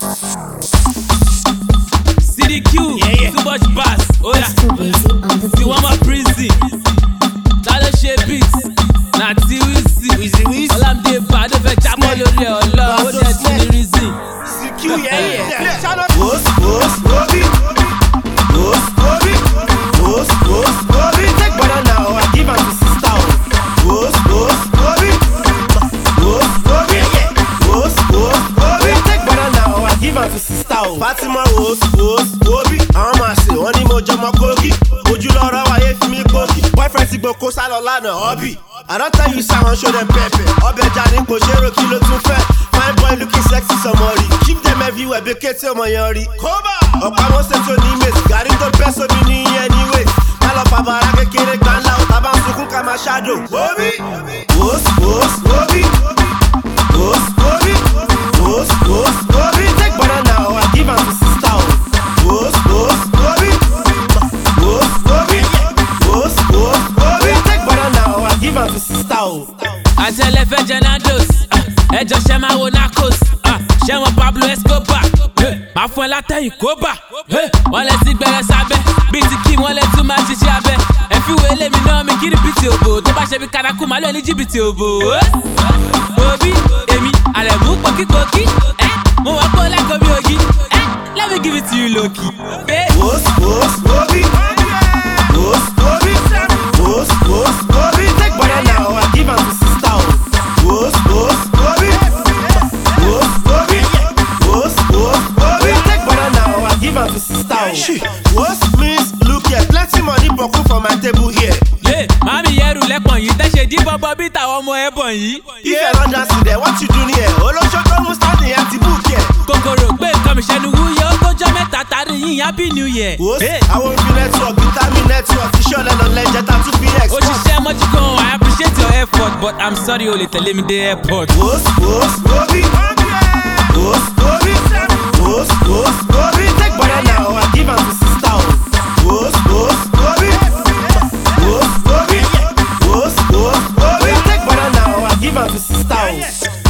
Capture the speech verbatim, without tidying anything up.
C D Q, yeah, yeah. Too much bass. Oh yeah. You want my prison? Talo ṣe beat. Na ti Wizzy. All I'm dey bad, dey fẹ́ jábọ̀ lórí ọlọ́. Ó dẹ̀ ti ní reason. C D Q, yeah, yeah. Post, post, Obi. Post, Obi. Post, post, Obi. Take banana or I give am to sister. Post, post, Obi. Post, Obi. Post, post, Obi. Take banana or I give am to sister. Fatima, post, post, Obi. Àwọn máa ṣe wọ́n ní mo jọmọ kókì. Ojú lọ́rọ̀ wáyé fi mí kókì. Boyfriend ti gbọ́ kó sálọ lánàá, hobby. I don't tell you someone show them pepper. Ọbẹ̀ Jani kò ṣeré kí ló tún fẹ́. Fine boy looking sexy somebody. Keep them everywhere bí kété ọmọ yẹn rí. Kóbá! Ọ̀pá wọn ṣètò ní mate. Gàrí tó bẹ́ sómi ní anyway. Má lọ bàbàrà kékeré gbàǹlà ò tábà ń sunkún ká máa ṣáàdò. Obi! Post, post, Obi. Post, Obi. Post, post, Obi. Take banana or I give am to sister. Post, post, Obi. Post, Obi. Post, post, Obi. Take banana or I give am to sister. Àtẹlẹfẹ Jẹnados, ẹjọ ṣẹ máa wo Narcos, ṣẹ wọn Pablo Escobar, máa fún ẹ látẹ̀yìn kóbà, wọ́n lẹ ti gbẹrẹ sábẹ́, bíi ti kí wọ́n lẹ tún máa ṣiṣẹ́ abẹ, ẹ̀fíwé lèmi náà mi kí ni bíi ti òbò, tó bá ṣe bí kanaku màálù ẹni jìbìtì òbò. Obi, èmi, àlẹ̀mú pọ́kípọ́kí, mo wá kó lẹ́kọ̀ọ́ bí ogi, let me give it to you low-key. Post, post, Obi. Post, Obi. Post, post, Obi. Take banana or I give am to sister. Post, post, Obi. Post, Obi. Post, post, Obi. Take banana or I give am to sister. Post means look here, plenty money boku for my table here. Yeah, mami yẹrù lẹ́pọ̀n yìí, tẹ́ṣe dí bọ́bọ́ bí tàwọn ọmọ ẹ̀bọ̀n yìí. If you run down to there, what you do here? Olóṣó tó mú standing àti book here. Kòkòrò gbé nǹkan mi ṣẹnu wúyẹ́, ó kójọ́ mẹ́ta tàrí yín happy new year. Post, àwọn òfin network, vitamin network, iṣẹ́ ọ̀lẹ́nà lẹ́jẹ̀ tá tún fi export. Òṣìṣẹ́ mọ́jú gan, I appreciate your effort, but I'm sorry o lè tẹ̀lé mi dé airport. Post, post, Obi. Post, Obi. Post, post, Obi. Take banana or I give am to sister. Post, post, Obi. Post, Obi. Post, post, Obi. Take banana or I give am to sister.